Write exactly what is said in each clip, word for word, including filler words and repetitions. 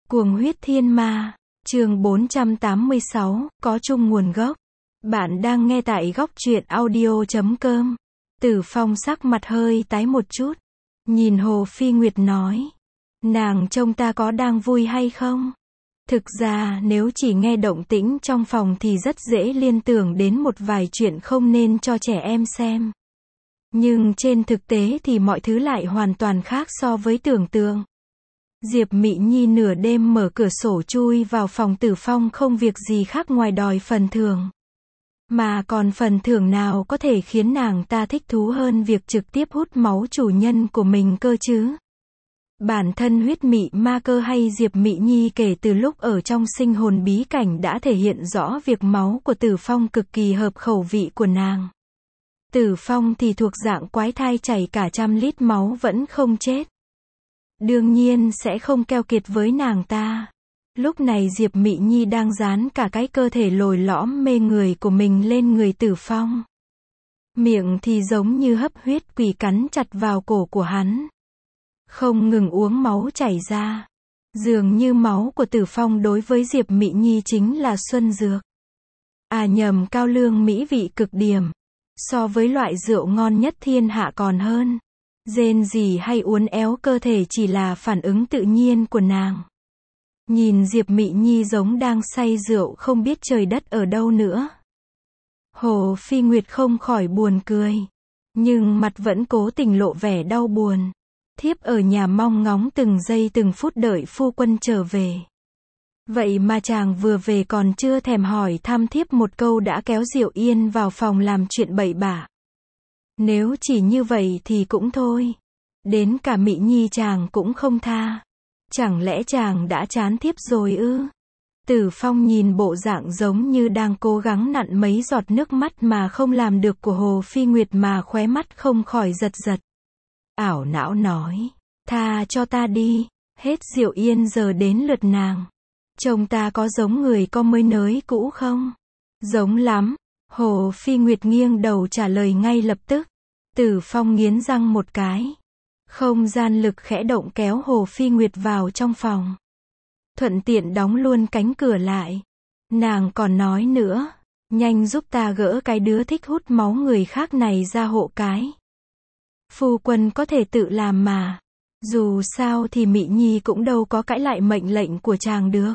Cuồng huyết thiên ma, chương bốn trăm tám mươi sáu, có chung nguồn gốc. Bạn đang nghe tại góc truyện audio chấm com. Tử Phong sắc mặt hơi tái một chút. Nhìn Hồ Phi Nguyệt nói. Nàng trông ta có đang vui hay không? Thực ra nếu chỉ nghe động tĩnh trong phòng thì rất dễ liên tưởng đến một vài chuyện không nên cho trẻ em xem. Nhưng trên thực tế thì mọi thứ lại hoàn toàn khác so với tưởng tượng. Diệp Mị Nhi nửa đêm mở cửa sổ chui vào phòng Tử Phong không việc gì khác ngoài đòi phần thưởng. Mà còn phần thưởng nào có thể khiến nàng ta thích thú hơn việc trực tiếp hút máu chủ nhân của mình cơ chứ? Bản thân huyết mị ma cơ hay Diệp Mị Nhi kể từ lúc ở trong sinh hồn bí cảnh đã thể hiện rõ việc máu của Tử Phong cực kỳ hợp khẩu vị của nàng. Tử Phong thì thuộc dạng quái thai chảy cả trăm lít máu vẫn không chết. Đương nhiên sẽ không keo kiệt với nàng ta. Lúc này Diệp Mị Nhi đang dán cả cái cơ thể lồi lõm mê người của mình lên người Tử Phong. Miệng thì giống như hấp huyết quỷ cắn chặt vào cổ của hắn. Không ngừng uống máu chảy ra. Dường như máu của Tử Phong đối với Diệp Mị Nhi chính là xuân dược. À nhầm, cao lương mỹ vị cực điểm. So với loại rượu ngon nhất thiên hạ còn hơn. Rên rỉ hay uốn éo cơ thể chỉ là phản ứng tự nhiên của nàng. Nhìn Diệp Mị Nhi giống đang say rượu không biết trời đất ở đâu nữa. Hồ Phi Nguyệt không khỏi buồn cười. Nhưng mặt vẫn cố tình lộ vẻ đau buồn. Thiếp ở nhà mong ngóng từng giây từng phút đợi phu quân trở về. Vậy mà chàng vừa về còn chưa thèm hỏi thăm thiếp một câu đã kéo Diệu Yên vào phòng làm chuyện bậy bạ. Nếu chỉ như vậy thì cũng thôi. Đến cả Mị Nhi chàng cũng không tha. Chẳng lẽ chàng đã chán thiếp rồi ư? Tử Phong nhìn bộ dạng giống như đang cố gắng nặn mấy giọt nước mắt mà không làm được của Hồ Phi Nguyệt mà khóe mắt không khỏi giật giật. Ảo não nói. Tha cho ta đi. Hết Diệu Yên giờ đến lượt nàng. Chồng ta có giống người con mới nới cũ không? Giống lắm. Hồ Phi Nguyệt nghiêng đầu trả lời ngay lập tức. Tử Phong nghiến răng một cái. Không gian lực khẽ động kéo Hồ Phi Nguyệt vào trong phòng. Thuận tiện đóng luôn cánh cửa lại. Nàng còn nói nữa. Nhanh giúp ta gỡ cái đứa thích hút máu người khác này ra hộ cái. Phu quân có thể tự làm mà. Dù sao thì Mị Nhi cũng đâu có cãi lại mệnh lệnh của chàng được.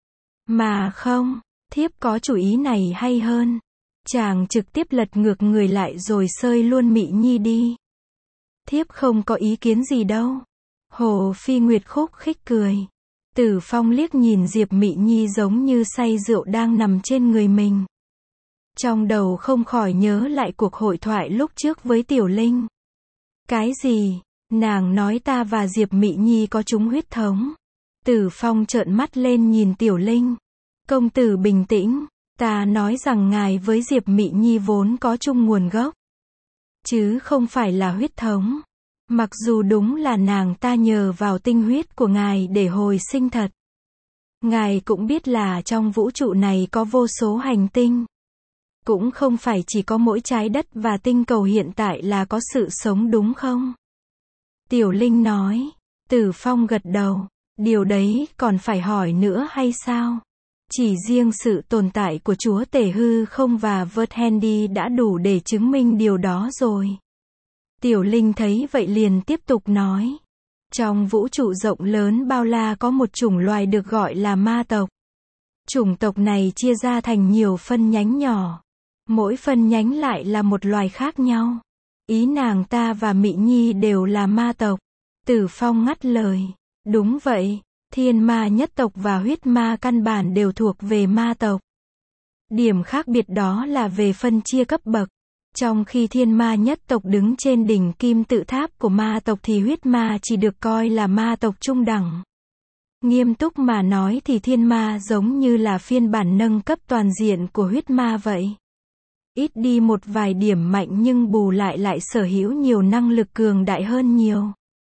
Mà không, thiếp có chủ ý này hay hơn. Chàng trực tiếp lật ngược người lại rồi xơi luôn Mị Nhi đi. Thiếp không có ý kiến gì đâu. Hồ Phi Nguyệt khúc khích cười. Tử Phong liếc nhìn Diệp Mị Nhi giống như say rượu đang nằm trên người mình. Trong đầu không khỏi nhớ lại cuộc hội thoại lúc trước với Tiểu Linh. Cái gì? Nàng nói ta và Diệp Mị Nhi có chung huyết thống. Tử Phong trợn mắt lên nhìn Tiểu Linh. Công tử bình tĩnh. Ta nói rằng ngài với Diệp Mị Nhi vốn có chung nguồn gốc. Chứ không phải là huyết thống. Mặc dù đúng là nàng ta nhờ vào tinh huyết của ngài để hồi sinh thật. Ngài cũng biết là trong vũ trụ này có vô số hành tinh. Cũng không phải chỉ có mỗi trái đất và tinh cầu hiện tại là có sự sống đúng không? Tiểu Linh nói. Tử Phong gật đầu. Điều đấy còn phải hỏi nữa hay sao? Chỉ riêng sự tồn tại của chúa tể hư không và Vert Handy đã đủ để chứng minh điều đó rồi. Tiểu Linh thấy vậy liền tiếp tục nói. Trong vũ trụ rộng lớn bao la có một chủng loài được gọi là ma tộc. Chủng tộc này chia ra thành nhiều phân nhánh nhỏ. Mỗi phân nhánh lại là một loài khác nhau. Ý nàng ta và Mị Nhi đều là ma tộc. Tử Phong ngắt lời. Đúng vậy. Thiên ma nhất tộc và huyết ma căn bản đều thuộc về ma tộc. Điểm khác biệt đó là về phân chia cấp bậc. Trong khi thiên ma nhất tộc đứng trên đỉnh kim tự tháp của ma tộc thì huyết ma chỉ được coi là ma tộc trung đẳng. Nghiêm túc mà nói thì thiên ma giống như là phiên bản nâng cấp toàn diện của huyết ma vậy. Ít đi một vài điểm mạnh nhưng bù lại lại sở hữu nhiều năng lực cường đại hơn nhiều.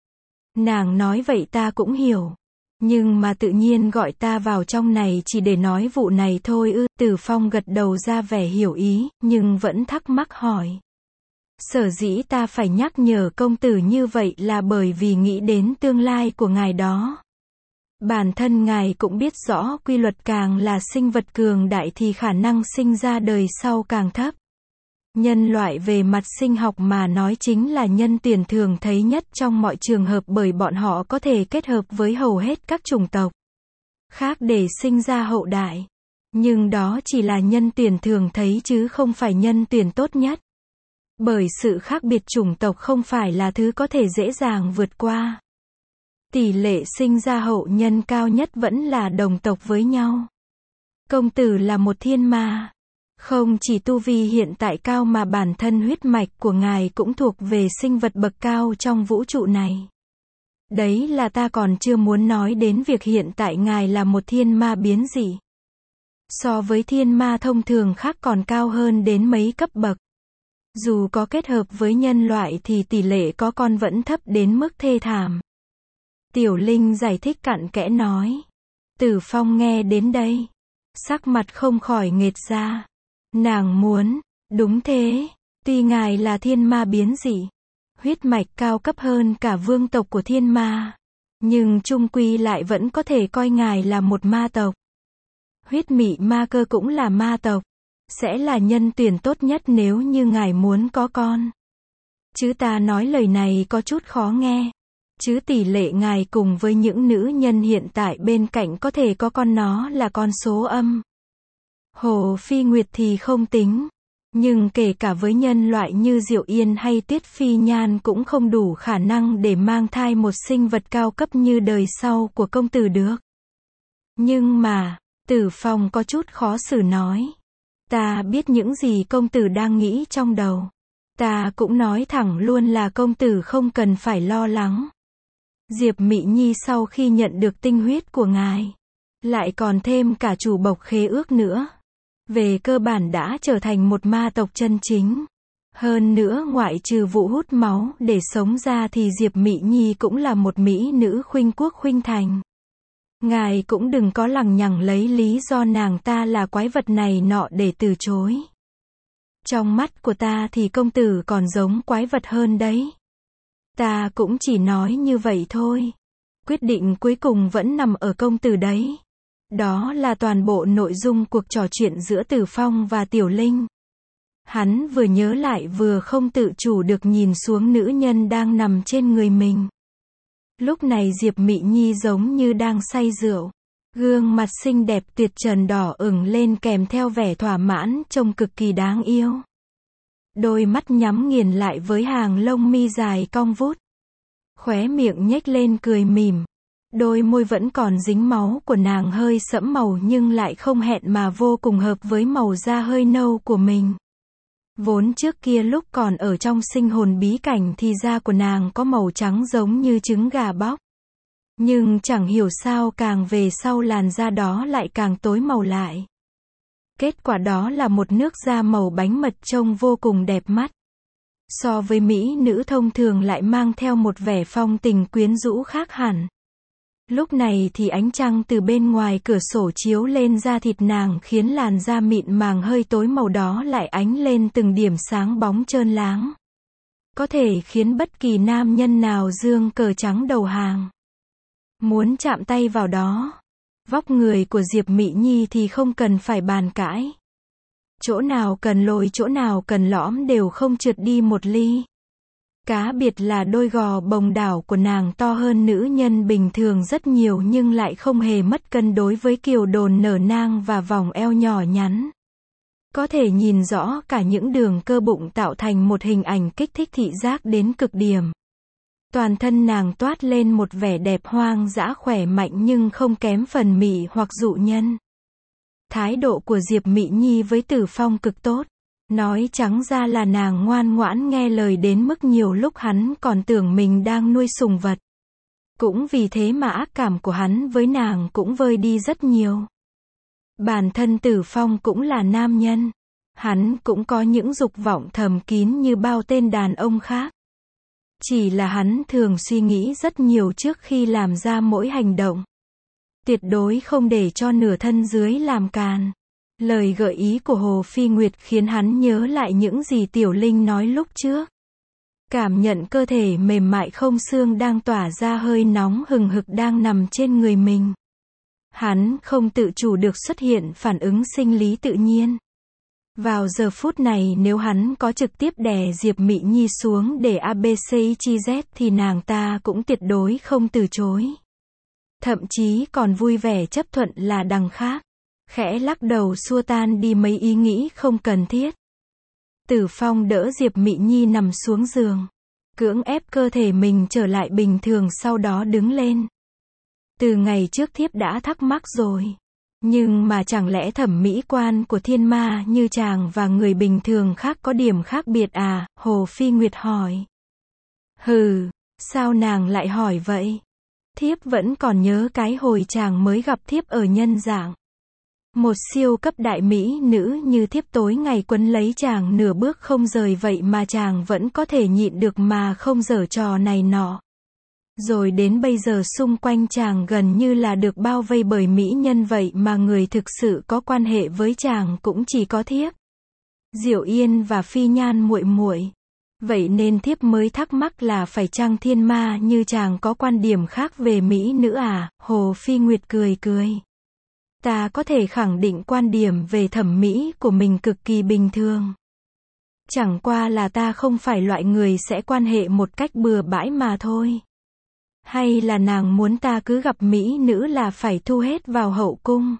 Nàng nói vậy ta cũng hiểu. Nhưng mà tự nhiên gọi ta vào trong này chỉ để nói vụ này thôi ư? Tử Phong gật đầu ra vẻ hiểu ý, nhưng vẫn thắc mắc hỏi. Sở dĩ ta phải nhắc nhở công tử như vậy là bởi vì nghĩ đến tương lai của ngài đó. Bản thân ngài cũng biết rõ quy luật càng là sinh vật cường đại thì khả năng sinh ra đời sau càng thấp. Nhân loại về mặt sinh học mà nói chính là nhân tuyển thường thấy nhất trong mọi trường hợp bởi bọn họ có thể kết hợp với hầu hết các chủng tộc khác để sinh ra hậu đại. Nhưng đó chỉ là nhân tuyển thường thấy chứ không phải nhân tuyển tốt nhất. Bởi sự khác biệt chủng tộc không phải là thứ có thể dễ dàng vượt qua. Tỷ lệ sinh ra hậu nhân cao nhất vẫn là đồng tộc với nhau. Công tử là một thiên ma. Không chỉ tu vi hiện tại cao mà bản thân huyết mạch của ngài cũng thuộc về sinh vật bậc cao trong vũ trụ này. Đấy là ta còn chưa muốn nói đến việc hiện tại ngài là một thiên ma biến dị. So với thiên ma thông thường khác còn cao hơn đến mấy cấp bậc. Dù có kết hợp với nhân loại thì tỷ lệ có con vẫn thấp đến mức thê thảm. Tiểu Linh giải thích cặn kẽ nói. Tử Phong nghe đến đây. Sắc mặt không khỏi nghệt ra. Nàng muốn, đúng thế, tuy ngài là thiên ma biến dị, huyết mạch cao cấp hơn cả vương tộc của thiên ma, nhưng chung quy lại vẫn có thể coi ngài là một ma tộc. Huyết mị ma cơ cũng là ma tộc, sẽ là nhân tuyển tốt nhất nếu như ngài muốn có con. Chứ ta nói lời này có chút khó nghe. Chứ tỷ lệ ngài cùng với những nữ nhân hiện tại bên cạnh có thể có con nó là con số âm. Hồ Phi Nguyệt thì không tính. Nhưng kể cả với nhân loại như Diệu Yên hay Tuyết Phi Nhan cũng không đủ khả năng để mang thai một sinh vật cao cấp như đời sau của công tử được. Nhưng mà, Tử Phong có chút khó xử nói. Ta biết những gì công tử đang nghĩ trong đầu. Ta cũng nói thẳng luôn là công tử không cần phải lo lắng. Diệp Mị Nhi sau khi nhận được tinh huyết của ngài, lại còn thêm cả chủ bộc khế ước nữa. Về cơ bản đã trở thành một ma tộc chân chính. Hơn nữa ngoại trừ vụ hút máu để sống ra thì Diệp Mị Nhi cũng là một mỹ nữ khuynh quốc khuynh thành. Ngài cũng đừng có lằng nhằng lấy lý do nàng ta là quái vật này nọ để từ chối. Trong mắt của ta thì công tử còn giống quái vật hơn đấy. Ta cũng chỉ nói như vậy thôi. Quyết định cuối cùng vẫn nằm ở công tử đấy. Đó là toàn bộ nội dung cuộc trò chuyện giữa Tử Phong và Tiểu Linh. Hắn vừa nhớ lại vừa không tự chủ được nhìn xuống nữ nhân đang nằm trên người mình. Lúc này Diệp Mị Nhi giống như đang say rượu. Gương mặt xinh đẹp tuyệt trần đỏ ửng lên kèm theo vẻ thỏa mãn trông cực kỳ đáng yêu. Đôi mắt nhắm nghiền lại với hàng lông mi dài cong vút. Khóe miệng nhếch lên cười mỉm. Đôi môi vẫn còn dính máu của nàng hơi sẫm màu nhưng lại không hẹn mà vô cùng hợp với màu da hơi nâu của mình. Vốn trước kia lúc còn ở trong sinh hồn bí cảnh thì da của nàng có màu trắng giống như trứng gà bóc. Nhưng chẳng hiểu sao càng về sau làn da đó lại càng tối màu lại. Kết quả đó là một nước da màu bánh mật trông vô cùng đẹp mắt. So với mỹ nữ thông thường lại mang theo một vẻ phong tình quyến rũ khác hẳn. Lúc này thì ánh trăng từ bên ngoài cửa sổ chiếu lên da thịt nàng khiến làn da mịn màng hơi tối màu đó lại ánh lên từng điểm sáng bóng trơn láng. Có thể khiến bất kỳ nam nhân nào giương cờ trắng đầu hàng. Muốn chạm tay vào đó. Vóc người của Diệp Mị Nhi thì không cần phải bàn cãi. Chỗ nào cần lồi chỗ nào cần lõm đều không trượt đi một ly. Cá biệt là đôi gò bồng đảo của nàng to hơn nữ nhân bình thường rất nhiều nhưng lại không hề mất cân đối với kiều đồn nở nang và vòng eo nhỏ nhắn. Có thể nhìn rõ cả những đường cơ bụng tạo thành một hình ảnh kích thích thị giác đến cực điểm. Toàn thân nàng toát lên một vẻ đẹp hoang dã khỏe mạnh nhưng không kém phần mị hoặc dụ nhân. Thái độ của Diệp Mị Nhi với Tử Phong cực tốt. Nói trắng ra là nàng ngoan ngoãn nghe lời đến mức nhiều lúc hắn còn tưởng mình đang nuôi sùng vật. Cũng vì thế mà ác cảm của hắn với nàng cũng vơi đi rất nhiều. Bản thân Tử Phong cũng là nam nhân. Hắn cũng có những dục vọng thầm kín như bao tên đàn ông khác. Chỉ là hắn thường suy nghĩ rất nhiều trước khi làm ra mỗi hành động. Tuyệt đối không để cho nửa thân dưới làm càn. Lời gợi ý của Hồ Phi Nguyệt khiến hắn nhớ lại những gì Tiểu Linh nói lúc trước. Cảm nhận cơ thể mềm mại không xương đang tỏa ra hơi nóng hừng hực đang nằm trên người mình. Hắn không tự chủ được xuất hiện phản ứng sinh lý tự nhiên. Vào giờ phút này nếu hắn có trực tiếp đè Diệp Mị Nhi xuống để a bê xê i chi dét thì nàng ta cũng tuyệt đối không từ chối. Thậm chí còn vui vẻ chấp thuận là đằng khác. Khẽ lắc đầu xua tan đi mấy ý nghĩ không cần thiết. Tử Phong đỡ Diệp Mị Nhi nằm xuống giường. Cưỡng ép cơ thể mình trở lại bình thường sau đó đứng lên. Từ ngày trước thiếp đã thắc mắc rồi. Nhưng mà chẳng lẽ thẩm mỹ quan của thiên ma như chàng và người bình thường khác có điểm khác biệt à? Hồ Phi Nguyệt hỏi. Hừ, sao nàng lại hỏi vậy? Thiếp vẫn còn nhớ cái hồi chàng mới gặp thiếp ở nhân dạng. Một siêu cấp đại mỹ nữ như thiếp tối ngày quấn lấy chàng nửa bước không rời vậy mà chàng vẫn có thể nhịn được mà không giở trò này nọ. Rồi đến bây giờ xung quanh chàng gần như là được bao vây bởi mỹ nhân vậy mà người thực sự có quan hệ với chàng cũng chỉ có thiếp, Diệu Yên và Phi Nhan muội muội. Vậy nên thiếp mới thắc mắc là phải chăng thiên ma như chàng có quan điểm khác về mỹ nữ à? Hồ Phi Nguyệt cười cười. Ta có thể khẳng định quan điểm về thẩm mỹ của mình cực kỳ bình thường. Chẳng qua là ta không phải loại người sẽ quan hệ một cách bừa bãi mà thôi. Hay là nàng muốn ta cứ gặp mỹ nữ là phải thu hết vào hậu cung?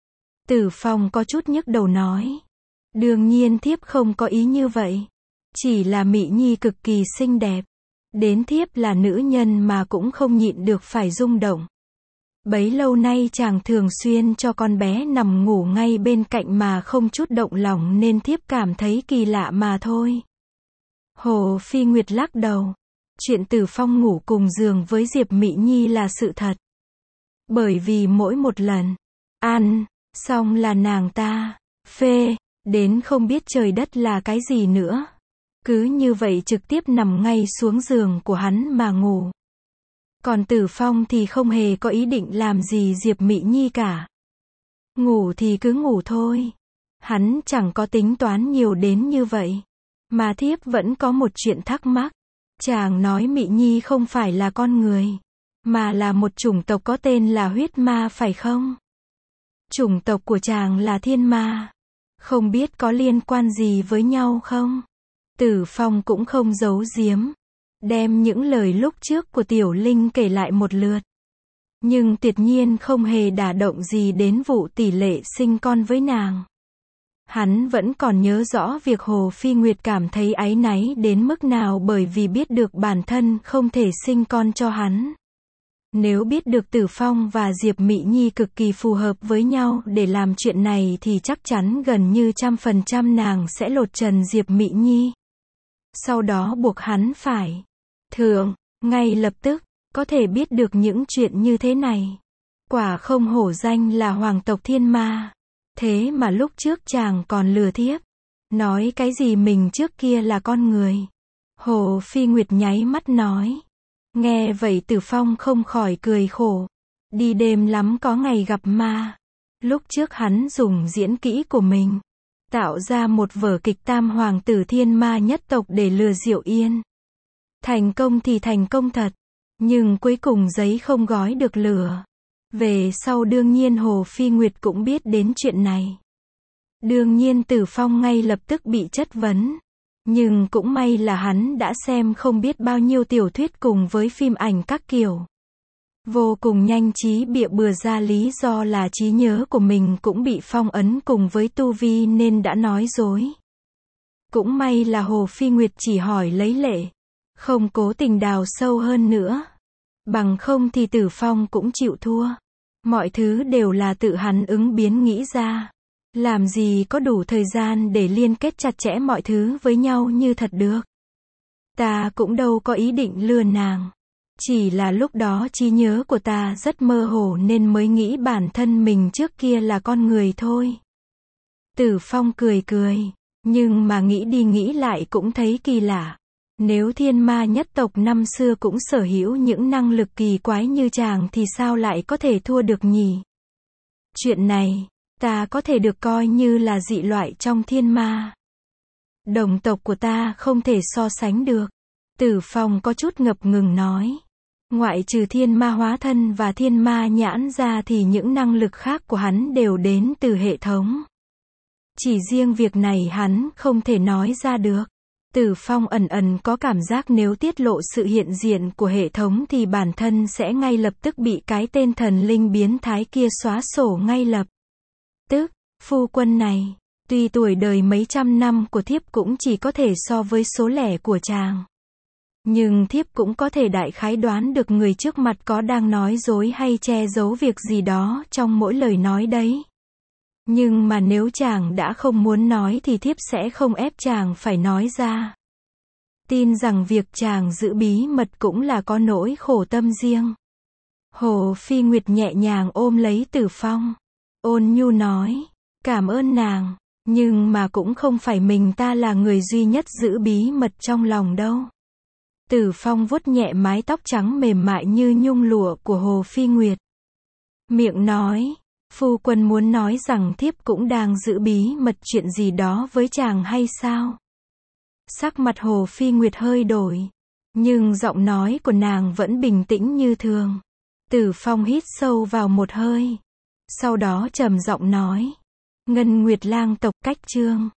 Tử Phong có chút nhức đầu nói. Đương nhiên thiếp không có ý như vậy. Chỉ là Mị Nhi cực kỳ xinh đẹp. Đến thiếp là nữ nhân mà cũng không nhịn được phải rung động. Bấy lâu nay chàng thường xuyên cho con bé nằm ngủ ngay bên cạnh mà không chút động lòng nên thiếp cảm thấy kỳ lạ mà thôi. Hồ Phi Nguyệt lắc đầu. Chuyện Tử Phong ngủ cùng giường với Diệp Mị Nhi là sự thật. Bởi vì mỗi một lần ăn xong là nàng ta phê đến không biết trời đất là cái gì nữa. Cứ như vậy trực tiếp nằm ngay xuống giường của hắn mà ngủ. Còn Tử Phong thì không hề có ý định làm gì Diệp Mị Nhi cả. Ngủ thì cứ ngủ thôi. Hắn chẳng có tính toán nhiều đến như vậy. Mà thiếp vẫn có một chuyện thắc mắc. Chàng nói Mị Nhi không phải là con người, mà là một chủng tộc có tên là huyết ma phải không? Chủng tộc của chàng là thiên ma. Không biết có liên quan gì với nhau không? Tử Phong cũng không giấu giếm. Đem những lời lúc trước của Tiểu Linh kể lại một lượt. Nhưng tuyệt nhiên không hề đả động gì đến vụ tỷ lệ sinh con với nàng. Hắn vẫn còn nhớ rõ việc Hồ Phi Nguyệt cảm thấy áy náy đến mức nào bởi vì biết được bản thân không thể sinh con cho hắn. Nếu biết được Tử Phong và Diệp Mị Nhi cực kỳ phù hợp với nhau để làm chuyện này thì chắc chắn gần như trăm phần trăm nàng sẽ lột trần Diệp Mị Nhi. Sau đó buộc hắn phải thượng, ngay lập tức, có thể biết được những chuyện như thế này. Quả không hổ danh là hoàng tộc thiên ma. Thế mà lúc trước chàng còn lừa thiếp. Nói cái gì mình trước kia là con người. Hồ Phi Nguyệt nháy mắt nói. Nghe vậy Tử Phong không khỏi cười khổ. Đi đêm lắm có ngày gặp ma. Lúc trước hắn dùng diễn kỹ của mình. Tạo ra một vở kịch tam hoàng tử thiên ma nhất tộc để lừa Diệu Yên. Thành công thì thành công thật. Nhưng cuối cùng giấy không gói được lửa. Về sau đương nhiên Hồ Phi Nguyệt cũng biết đến chuyện này. Đương nhiên Tử Phong ngay lập tức bị chất vấn. Nhưng cũng may là hắn đã xem không biết bao nhiêu tiểu thuyết cùng với phim ảnh các kiểu. Vô cùng nhanh trí bịa bừa ra lý do là trí nhớ của mình cũng bị phong ấn cùng với tu vi nên đã nói dối. Cũng may là Hồ Phi Nguyệt chỉ hỏi lấy lệ. Không cố tình đào sâu hơn nữa. Bằng không thì Tử Phong cũng chịu thua. Mọi thứ đều là tự hắn ứng biến nghĩ ra. Làm gì có đủ thời gian để liên kết chặt chẽ mọi thứ với nhau như thật được. Ta cũng đâu có ý định lừa nàng. Chỉ là lúc đó trí nhớ của ta rất mơ hồ nên mới nghĩ bản thân mình trước kia là con người thôi. Tử Phong cười cười. Nhưng mà nghĩ đi nghĩ lại cũng thấy kỳ lạ. Nếu thiên ma nhất tộc năm xưa cũng sở hữu những năng lực kỳ quái như chàng thì sao lại có thể thua được nhỉ? Chuyện này, ta có thể được coi như là dị loại trong thiên ma. Đồng tộc của ta không thể so sánh được. Tử Phong có chút ngập ngừng nói. Ngoại trừ thiên ma hóa thân và thiên ma nhãn ra thì những năng lực khác của hắn đều đến từ hệ thống. Chỉ riêng việc này hắn không thể nói ra được. Tử Phong ẩn ẩn có cảm giác nếu tiết lộ sự hiện diện của hệ thống thì bản thân sẽ ngay lập tức bị cái tên thần linh biến thái kia xóa sổ ngay lập tức. Phu quân này, tuy tuổi đời mấy trăm năm của thiếp cũng chỉ có thể so với số lẻ của chàng. Nhưng thiếp cũng có thể đại khái đoán được người trước mặt có đang nói dối hay che giấu việc gì đó trong mỗi lời nói đấy. Nhưng mà nếu chàng đã không muốn nói thì thiếp sẽ không ép chàng phải nói ra. Tin rằng việc chàng giữ bí mật cũng là có nỗi khổ tâm riêng. Hồ Phi Nguyệt nhẹ nhàng ôm lấy Tử Phong. Ôn nhu nói, cảm ơn nàng, nhưng mà cũng không phải mình ta là người duy nhất giữ bí mật trong lòng đâu. Tử Phong vuốt nhẹ mái tóc trắng mềm mại như nhung lụa của Hồ Phi Nguyệt. Miệng nói, phu quân muốn nói rằng thiếp cũng đang giữ bí mật chuyện gì đó với chàng hay sao? Sắc mặt Hồ Phi Nguyệt hơi đổi, nhưng giọng nói của nàng vẫn bình tĩnh như thường. Tử Phong hít sâu vào một hơi, sau đó trầm giọng nói, Ngân Nguyệt lang tộc cách chương